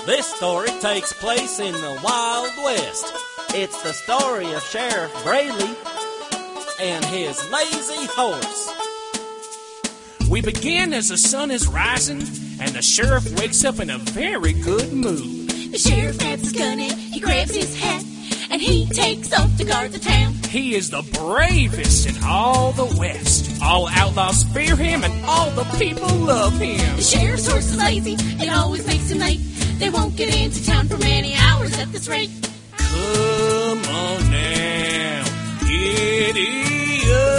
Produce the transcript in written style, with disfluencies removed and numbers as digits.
This story takes place in the Wild West. It's the story of Sheriff Brayley and his lazy horse. We begin as the sun is rising, and the sheriff wakes up in a very good mood. The sheriff grabs his gun and he grabs his hat, and he takes off to guard the town. He is the bravest in all the West. All outlaws fear him, and all the people love him. The sheriff's horse is lazy, it always makes him late. They won't get into town for many hours at this rate. Come on now, giddy up.